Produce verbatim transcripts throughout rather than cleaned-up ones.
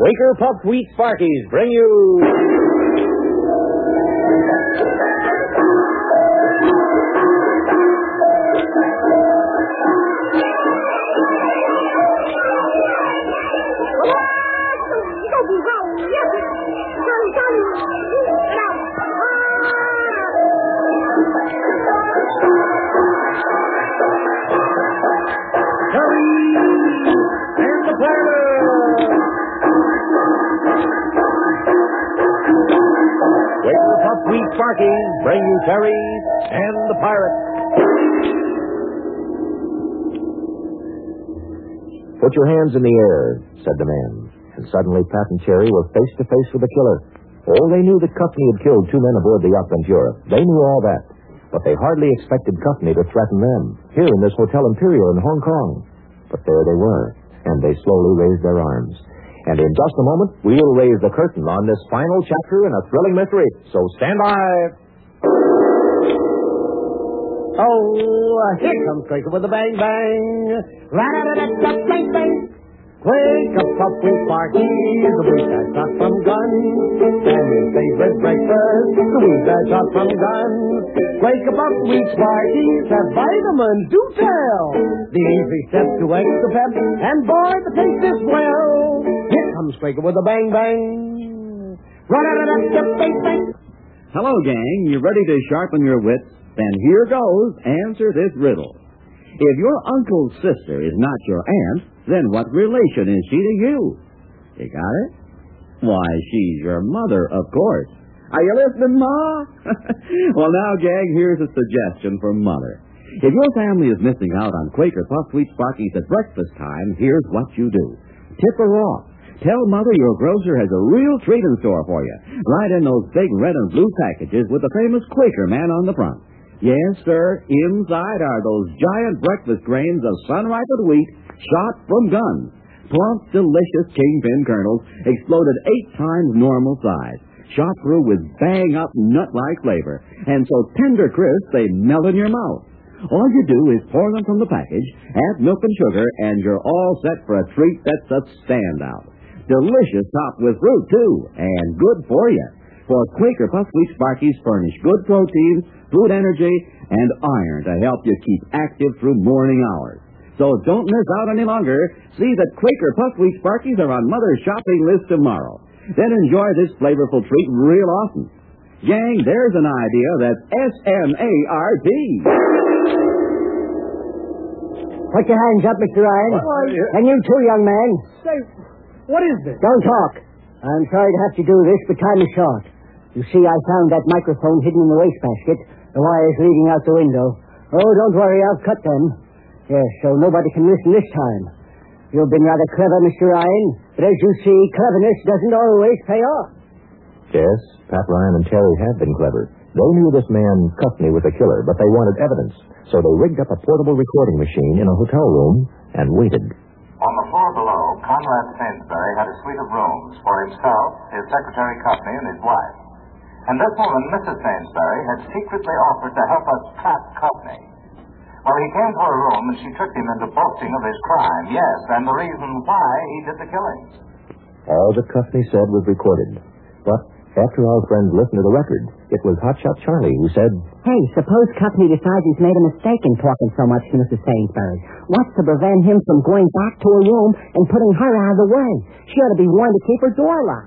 Quaker Puffed Wheat Sparkies bring you... Quaker Puffed Wheat Sparkies bring you Terry and the Pirate. Put your hands in the air, said the man. And suddenly Pat and Terry were face to face with the killer. Oh, they knew that Company had killed two men aboard the Aventura. They knew all that. But they hardly expected Company to threaten them, here in this Hotel Imperial in Hong Kong. But there they were, and they slowly raised their arms. And in just a moment, we'll raise the curtain on this final chapter in a thrilling mystery. So stand by. Oh, here comes Quaker with a bang bang. Ra-da-da-da-da-bang bang. Quaker Puffed Wheat Sparkies, the wheat that's not from guns. And his favorite breakfast, the wheat that's not from guns. Quaker Puffed Wheat Sparkies have vitamins, do tell. The easy step to extra pep, and boy, the taste is swell. Here comes Quaker with a bang bang. Ra-da-da-da-da-bang bang. Hello, gang. You ready to sharpen your wits? Then here goes. Answer this riddle. If your uncle's sister is not your aunt, then what relation is she to you? You got it? Why, she's your mother, of course. Are you listening, Ma? Well, now, gang, here's a suggestion for Mother. If your family is missing out on Quaker Puffed Wheat Sparkies at breakfast time, here's what you do. Tip her off. Tell Mother your grocer has a real treat in store for you. Right in those big red and blue packages with the famous Quaker man on the front. Yes, sir, inside are those giant breakfast grains of sun-ripened wheat shot from guns. Plump, delicious kingpin kernels exploded eight times normal size. Shot through with bang-up nut-like flavor. And so tender crisp they melt in your mouth. All you do is pour them from the package, add milk and sugar, and you're all set for a treat that's a standout. Delicious topped with fruit, too, and good for you. For Quaker Puffed Wheat Sparkies furnish good protein, food energy, and iron to help you keep active through morning hours. So don't miss out any longer. See that Quaker Puffed Wheat Sparkies are on Mother's shopping list tomorrow. Then enjoy this flavorful treat real often. Gang, there's an idea that's S M A R T. Put your hands up, Mister Ryan. What? And you too, young man. Say, what is this? Don't talk. I'm sorry to have to do this, but time is short. You see, I found that microphone hidden in the wastebasket, the wires leading out the window. Oh, don't worry, I'll cut them. Yes, so nobody can listen this time. You've been rather clever, Mister Ryan, but as you see, cleverness doesn't always pay off. Yes, Pat Ryan and Terry have been clever. They knew this man Company was a killer, but they wanted evidence. So they rigged up a portable recording machine in a hotel room and waited. On the floor below, Conrad Sainsbury had a suite of rooms for himself, his secretary Company, and his wife. And this woman, Missus Sainsbury, had secretly offered to help us trap Company. Well, he came to her room and she tricked him into boasting of his crime, yes, and the reason why he did the killing. All that Company said was recorded. But after our friends listened to the record, it was Hotshot Charlie who said, Hey, suppose Company decides he's made a mistake in talking so much to Missus Sainsbury. What's to prevent him from going back to her room and putting her out of the way? She ought to be warned to keep her door locked.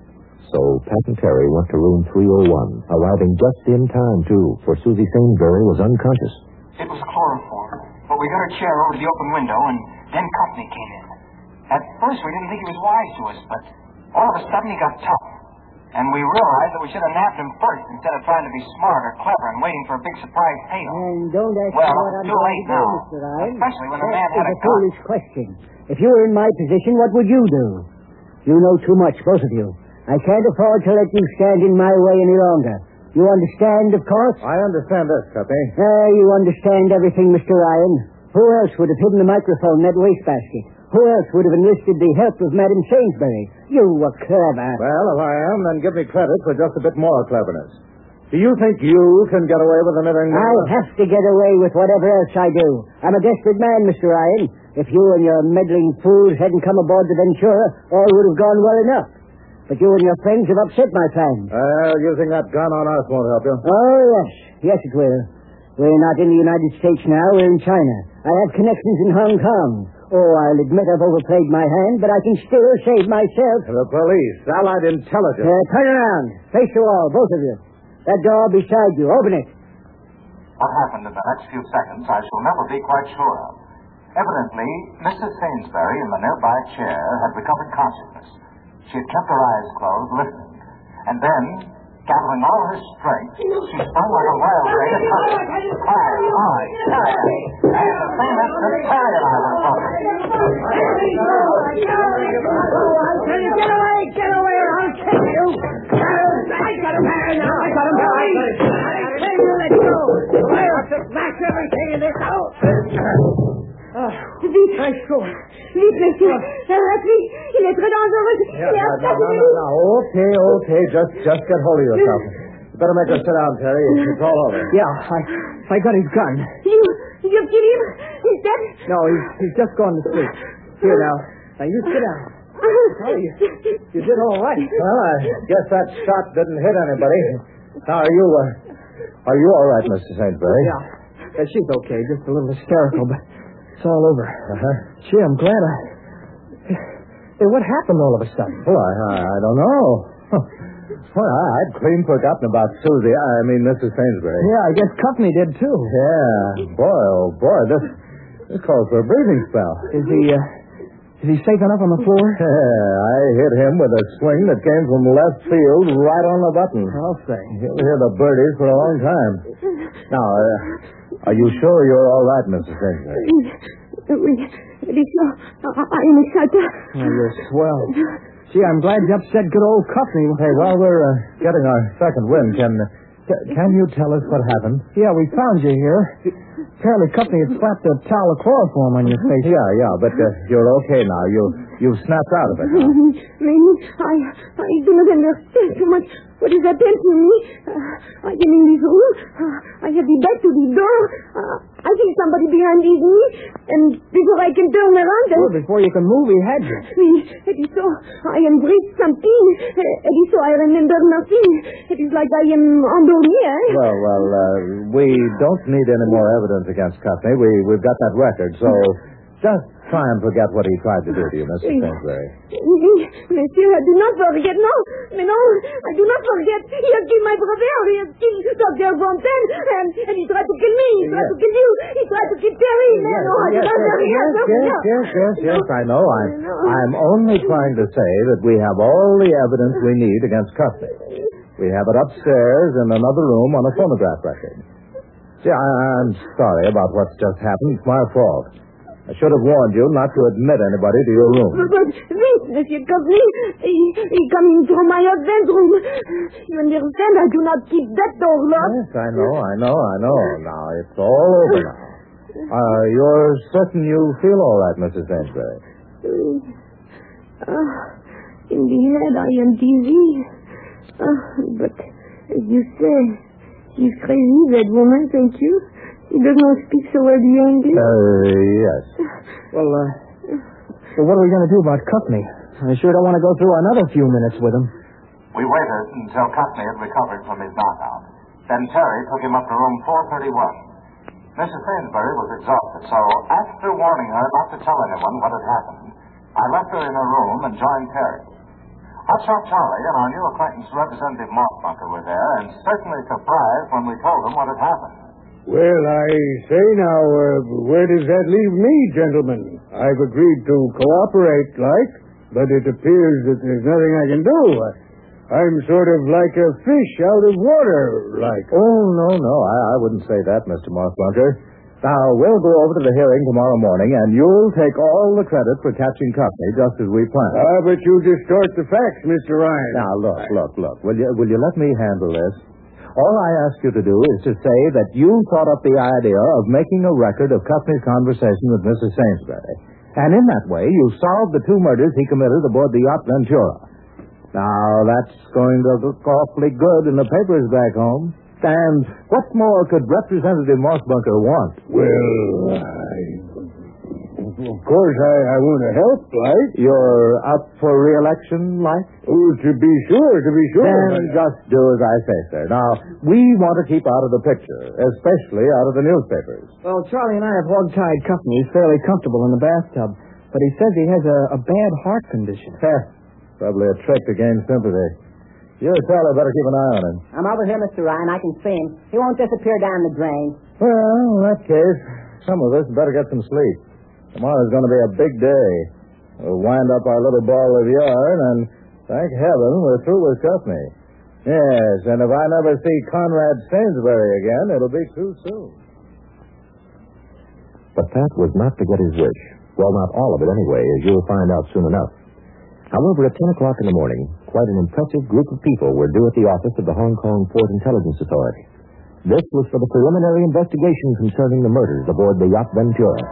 So Pat and Terry went to room three oh one, arriving just in time, too, for Susie Sainsbury was unconscious. It was chloroform, but we got her chair over to the open window, and then Company came in. At first, we didn't think he was wise to us, but all of a sudden he got tough. And we realized that we should have nabbed him first instead of trying to be smart or clever and waiting for a big surprise payoff. And don't ask well, me what I'm too going late to do, now. Mister Ryan. Especially when the That man had is a a gun. foolish question. If you were in my position, what would you do? You know too much, both of you. I can't afford to let you stand in my way any longer. You understand, of course? I understand this, Cuppy. Ah, you understand everything, Mister Ryan. Who else would have hidden the microphone in that wastebasket? Who else would have enlisted the help of Madam Sainsbury? You were clever. Well, if I am, then give me credit for just a bit more cleverness. Do you think you can get away with anything more? I'll have to get away with whatever else I do. I'm a desperate man, Mister Ryan. If you and your meddling fools hadn't come aboard the Ventura, all would have gone well enough. But you and your friends have upset my plans. Well, using that gun on us won't help you. Oh, yes. Yes, it will. We're not in the United States now. We're in China. I have connections in Hong Kong. Oh, I'll admit I've overplayed my hand, but I can still save myself. The police, Allied Intelligence. Uh, turn around. Face the wall, both of you. That door beside you. Open it. What happened in the next few seconds, I shall never be quite sure of. Evidently, Missus Sainsbury in the nearby chair had recovered consciousness. She had kept her eyes closed, listening. And then, gathering all her strength, she sprung like a wild thing at Terry. Hi, hi, Terry. And the same instant, Terry and I were talking. Get away, get away, or I'll kill you. I got him there now. I got him there. I tell you, let go. I'll have to smash everything in this house. Vite, vite, monsieur. Arrête, vite. Il est très dangereux. Yeah, no, no, no, no, no. Okay, okay. Just, just get hold of yourself. You better make her sit down, Terry. It's all over. Yeah, I, I got his gun. You, you've killed him? He's dead? No, he's, he's just gone to sleep. Here now. Now you sit down. Oh, you, you did all right. Well, I guess that shot didn't hit anybody. Now, are you, uh, are you all right, Mister Sainsbury? Yeah. yeah. She's okay. Just a little hysterical, but it's all over. Uh-huh. Gee, I'm glad I... Hey, what happened all of a sudden? Well, I, I don't know. Well, I, I'd clean forgotten about Susie. I mean, Missus Sainsbury. Yeah, I guess Company did, too. Yeah. Boy, oh, boy, this, this calls for a breathing spell. Is he, uh, is he safe enough on the floor? Yeah, I hit him with a swing that came from left field right on the button. I'll say. He'll hear the birdies for a long time. Now, uh, are you sure you're all right, Missus Sainsbury? Oui, Richard, I'm excited. Oh, you're swell. Gee, I'm glad you upset good old Company. Hey, while we're uh, getting our second wind, can can you tell us what happened? Yeah, we found you here. Apparently, Company had slapped a towel of chloroform on your face. Yeah, yeah, but uh, you're okay now. You you've snapped out of it. Really? I I do not understand so much what has happened to me. Uh, I am in this room. Uh, I have the back to the door. Uh, I see somebody behind these me, and before I can turn around, and... Well, before you can move, he had you. It is so. I am breathed something. It is so I remember nothing. It is like I am endormi, eh? Well, well, uh, we don't need any more evidence against Company. We, we've got that record, so just try and forget what he tried to do to you, Mister Sainsbury. Monsieur, I do not forget, no. Mais no, I do not forget. He has killed my brother. He has killed Doctor Fontaine. And, and he tried to kill me. He tried yes. to kill you. He tried to kill Terry. Yes, no, I yes, do not yes, forget. yes, No, yes, no. yes, yes, yes, I know. I'm, No. I'm only trying to say that we have all the evidence we need against Company. We have it upstairs in another room on a phonograph record. See, I, I'm sorry about what's just happened. It's my fault. I should have warned you not to admit anybody to your room. But, wait, Monsieur Company. He, he coming from my husband's room. You understand? I do not keep that door locked. Yes, I know, I know, I know. Now, it's all over now. Uh, you're certain you feel all right, Missus Sainsbury? Uh, in the head, I am dizzy. Uh, but, as you say, she's crazy, that woman, thank you. He does not speak so well the English. Uh, yes. Well, uh, so what are we going to do about Company? I sure don't want to go through another few minutes with him. We waited until Company had recovered from his knockout. Then Terry took him up to room four thirty-one. Missus Sainsbury was exhausted, so after warning her not to tell anyone what had happened, I left her in her room and joined Terry. Hotshot Charlie and our new acquaintance, Representative Mossbunker, were there, and certainly surprised when we told them what had happened. Well, I say now, uh, where does that leave me, gentlemen? I've agreed to cooperate, like, but it appears that there's nothing I can do. I'm sort of like a fish out of water, like. Oh, no, no, I, I wouldn't say that, Mister Mossbunker. Now, we'll go over to the hearing tomorrow morning, and you'll take all the credit for catching Company, just as we planned. Ah, but you distort the facts, Mister Ryan. Now, look, look, look. Will you, will you let me handle this? All I ask you to do is to say that you thought up the idea of making a record of Company's conversation with Missus Sainsbury. And in that way, you solved the two murders he committed aboard the yacht Ventura. Now, that's going to look awfully good in the papers back home. And what more could Representative Mossbunker want? Well, I... of course, I, I want to help, like. You're up for re-election, like? Oh, to be sure, to be sure. Then just do as I say, sir. Now, we want to keep out of the picture, especially out of the newspapers. Well, Charlie and I have hog-tied company. He's fairly comfortable in the bathtub. But he says he has a, a bad heart condition. Probably a trick to gain sympathy. You fella better keep an eye on him. I'm over here, Mister Ryan. I can see him. He won't disappear down the drain. Well, in that case, some of us better get some sleep. Tomorrow's going to be a big day. We'll wind up our little ball of yarn, and thank heaven we're through with Guthrie. Yes, and if I never see Conrad Sainsbury again, it'll be too soon. But Pat was not to get his wish. Well, not all of it anyway, as you'll find out soon enough. However, at ten o'clock in the morning, quite an impressive group of people were due at the office of the Hong Kong Port Intelligence Authority. This was for the preliminary investigation concerning the murders aboard the yacht Ventura.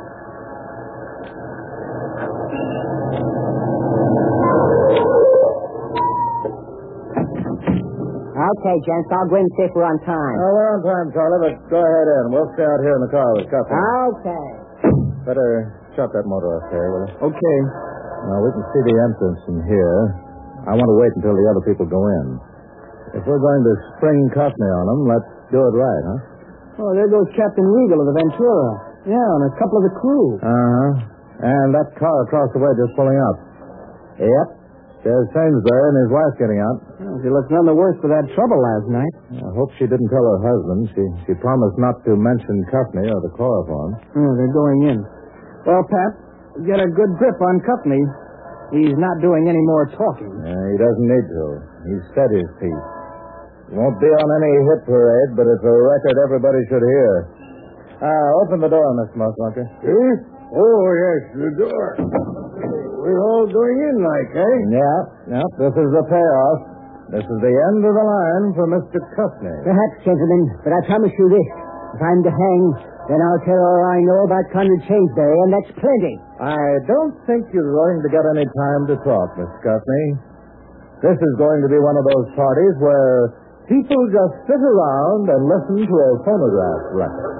Okay, gents, I'll go in and see if we're on time. Oh, we're on time, Charlie, but go ahead in. We'll stay out here in the car with Cuffy. Okay. Better shut that motor off there, will you? Okay. Now, we can see the entrance from here. I want to wait until the other people go in. If we're going to spring Cuffney on them, let's do it right, huh? Oh, there goes Captain Regal of the Ventura. Yeah, and a couple of the crew. Uh-huh. And that car across the way just pulling up. Yep. There's Sainsbury and his wife getting out. Well, she looks none the worse for that trouble last night. I hope she didn't tell her husband. She she promised not to mention Cuffney or the chloroform. Oh, they're going in. Well, Pat, get a good grip on Cuffney. He's not doing any more talking. Yeah, he doesn't need to. He's said his piece. He won't be on any hit parade, but it's a record everybody should hear. Uh, open the door, Mister Muswunker. Eh? Oh, yes, the door. We're all going in like, eh? Yeah, yeah, this is the payoff. This is the end of the line for Mister Cuffney. Perhaps, gentlemen, but I promise you this. If I'm to hang, then I'll tell all I know about Conrad Sainsbury, and that's plenty. I don't think you're going to get any time to talk, Mister Cuffney. This is going to be one of those parties where people just sit around and listen to a phonograph record.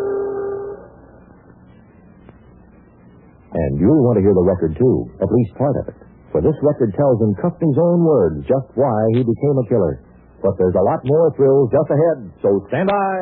And you'll want to hear the record, too, at least part of it. For this record tells in Cuffney's own words just why he became a killer. But there's a lot more thrills just ahead, so stand by.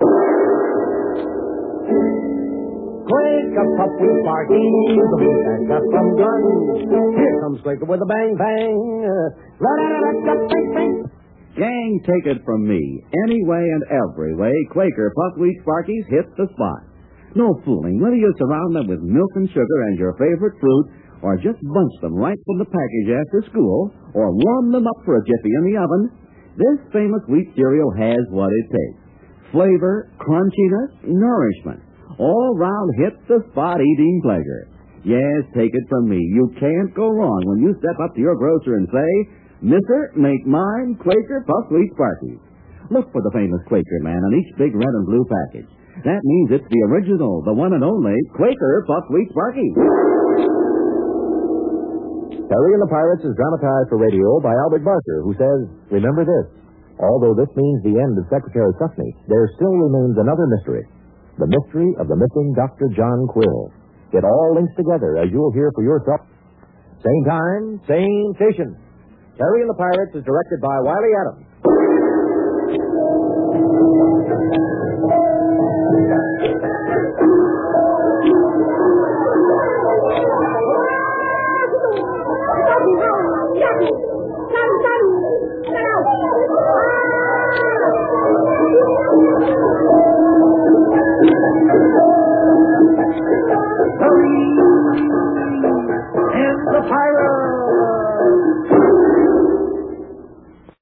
Quake up, up, we party, the beat that's up from guns. Here comes Quaker with a bang, bang. Ra-da-da-da-da-bang, bang. Gang, take it from me. Any way and every way, Quaker Buckwheat Sparkies hit the spot. No fooling. Whether you surround them with milk and sugar and your favorite fruit, or just bunch them right from the package after school, or warm them up for a jiffy in the oven, this famous wheat cereal has what it takes. Flavor, crunchiness, nourishment. All-round hit-the-spot eating pleasure. Yes, take it from me. You can't go wrong when you step up to your grocer and say, Mister, make mine Quaker Buckwheat Sparkies. Look for the famous Quaker man on each big red and blue package. That means it's the original, the one and only Quaker Buckwheat Sparkies. Terry and the Pirates is dramatized for radio by Albert Barker, who says, remember this, although this means the end of Secretary Cuffney, there still remains another mystery. The mystery of the missing Doctor John Quill. It all links together, as you'll hear for yourself. Same time, same station. Terry and the Pirates is directed by Wiley Adams.